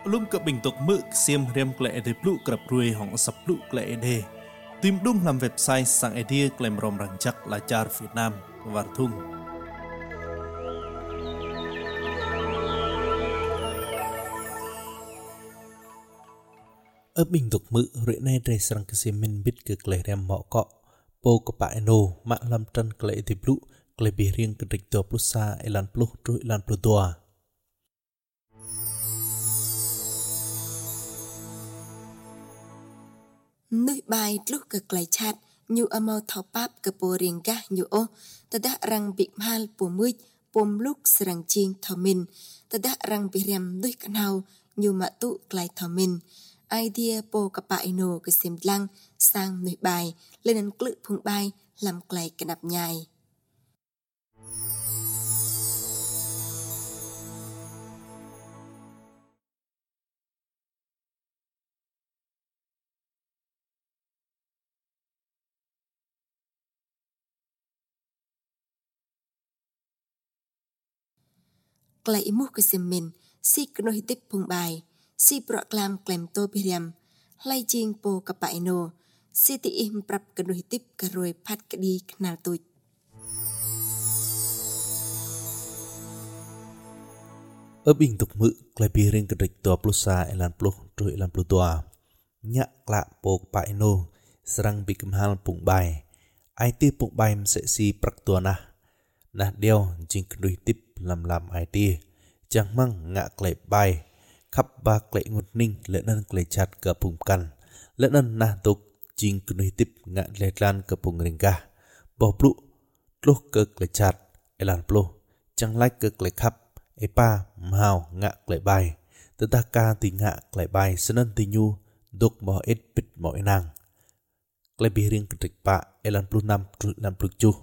Lum ke bình tục mực xiêm riêng klệ để plu cặp ruồi hỏng sập plu klệ đề. Tìm đúng làm website sang idea klem rom răng chắc là char Việt Nam và thung. Ở bình tục mực rễ này để sang cái xiêm mình biết cái klệ đem mọ cọ. Po cái bãi nô mạng làm trân klệ để plu klệ bì riêng cái địch tòa plu sa elan plu trôi elan plu tòa. Nơi bài lúc cực lại chát, như âm màu thảo bắp cực bồ riêng gà như ô, ta đã răng bị mal bồ mứt, bồm lúc sẵn chiên thảo mình, ta đã răng bị rèm đôi căn hào, như mạ tụ lại thảo mình. Idea bồ cặp bại nổ cực xem lăng, sang nơi bài, lên ăn clự phung bài, làm lại cả đạp nhài. Klai imuh kesemin, si kenohitip pung bai, si proklam klem to biriam, lai jing po kapaino, si tiih prap kenohitip karoi pat kedi kenal tuj. Ở bình tục mực klai biring kedek tua plusa elan pluh trôi elan pluh tua. Nyak lạ po kapaino, serang bikmhal pung bai. IT pung bai sẽ si prak tua nah đeo jing kenohitip lam IT chẳng mang ngạ klei bay khắp ba klei ngột ninh lệ nân klei chát ke pung kan lệ nân nah tuk jing kenohitip ngạ lệ lan ke pung ringga bo plu tluh ke klei chát elan plu chẳng like ke klei khắp epa mau ngạ klei bay tetaka ti ngạ klei bay senen ti nyu duk mo et pit mo enang klei biring kedek pa elan plu nam elan plu chu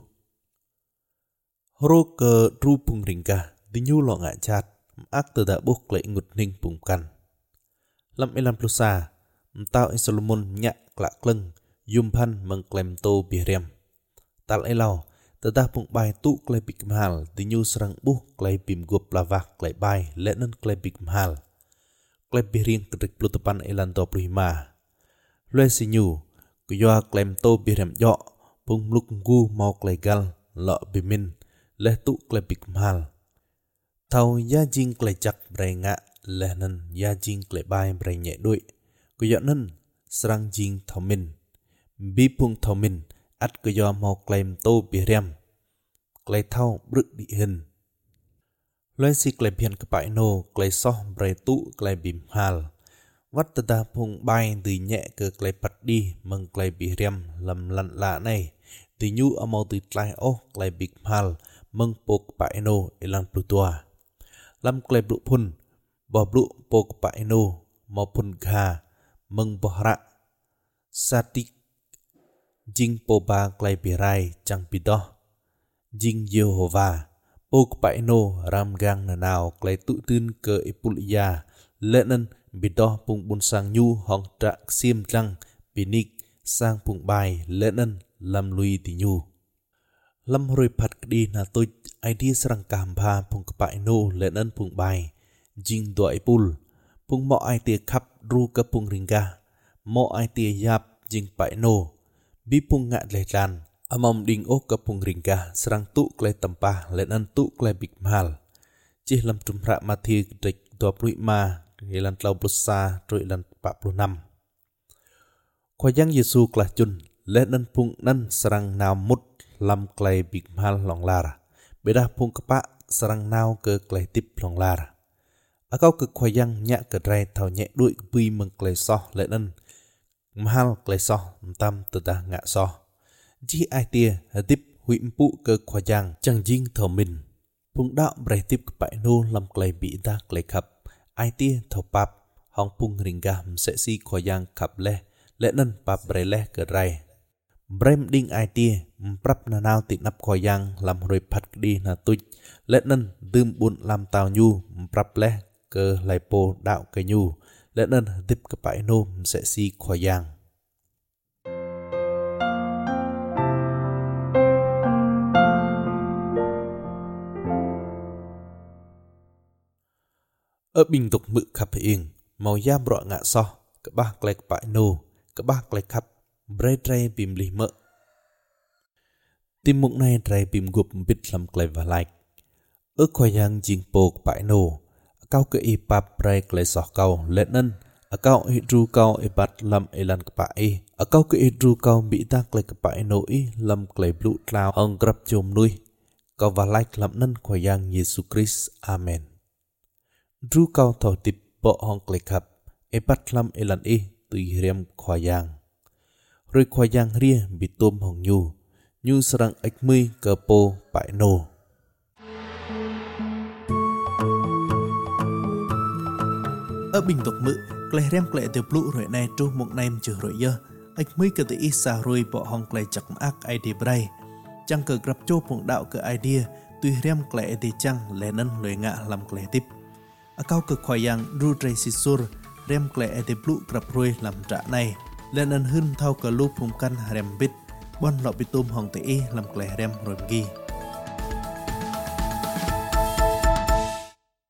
horo ke ru pung ringga di nyu lo ngạ chát ác từ đã buộc lệ ngụt ninh bùng căn. Lâm elam plusa, tao en Solomon nhạc lạ klưng, yum pan mừng klem tô bì rem. Tal elau, từ đã bùng bài tụ klei big mahal, di nyu serang buh klei bim gup lavak klei bài lệ nân klei big mahal. Klei bì riêng kedek plutupan elan to pluhima. Lue si nyu, kuyoa klem tô bì rem yo, bùng luk ngu mau klei gal, lọ bì min, leh tụ klei big mahal. Thau ya jing klei chak brai ngạ leh nan ya jing klei bai brai nhẹ đuổi. Kuyo nan serang jing thau min. Bi pung thau min at kuyo mau klem tô bì rem. Klei thau brự đi hình. Loen si klei bian kapai no klei soh brai tụ klei bim hal. Wat tata pung bai từ nhẹ ke klei pat đi mừng klei bì rem lam lan lạ này. Từ nhu amau từ tlai oh klei big hal mừng pok kapai no elan plutua. Lam klei blu pun, bo blu po kapaino, maupun gha, meng bohra, satik, jing po ba klei birai chang pidoh, jing Jehovah, po kapaino ram gang nanao klei tu tun ke ipulia, lenen bidoh pung bun sang nyu hong trak sim lang, pinik sang pung bai lenen lam lui ti nyu. Lam hoi pat kdi na tuj idea serang kampa pung kapaino lenen pung bai jing doi pul pung mo idea khap ru ka pung ringga mo idea yap jing paino bi pung ngạ le lan amom ding ok ka pung ringga serang tu klei tampa lenen tu klei big mahal chi lam tumra mathi dik do plui ma gelan tlau plusa troi lan 45 khoyang Yesu klah chun lenen pung nan serang namut lam klei big mahal long lar beda pung kepak serang nau ke klei tip long lar akau ke khoyang nya ke drai thau nhẹ đuôi pui meng klei soh lệ nân mahal klei soh tam tata ngạ soh ji idea tip hui pu ke khoyang chang jing thau min pung đạo brai tip kepak no lam klei bi ta klei khap idea thau pap hong pung ringga sẽ si khoyang khap lệ nân pap brai le ke drai Brem ding idea prap na nao ti nap khoyang lam roi pat di na tuj let nan dum bun lam tao nyu prap le ke lai po đạo ke nyu let nan dip ke pai no sẽ si khoyang. Ở bình tục mự khắp yên màu da bọ ngạ so cái bác lệch bãi nô cái bác lệch khắp bre trai bìm lì mỡ tim mụng này trai bìm gục bít làm klei và lạch ước khoai yang jing po bãi nô cao cái y pap bre klei so cao lệ nân cao y ru cao y bắt làm y lan cái bãi cao cái y ru cao bị ta klei cái bãi nô y làm klei blue cloud ông grab chôm nuôi cao và lạch làm nân khoai yang Jesus Christ amen ru cao thọ tip bộ hong klei khắp y bắt làm y lan y tùy rem khoai yang rồi khoai yang ria bị tôm hồng nhu serang ếch mươi cờ po bãi nô ở bình tộc mự klei rem klei từ blue rồi này tru một nem chữ rồi giờ ếch mươi cờ tự ít xa rồi bộ hong klei chặt ác idea bray chẳng cờ grab cho phong đạo cờ idea tùy rem klei thì chẳng lẽ nân lời ngạ làm klei tiếp ở cao cờ khoai yang ru tray sisur rem klei thì blue grab rồi làm trả này lên ân hưng thao cờ lu phùng căn rem bít bon lọ bị tôm hồng tệ làm klei rem rồi ghi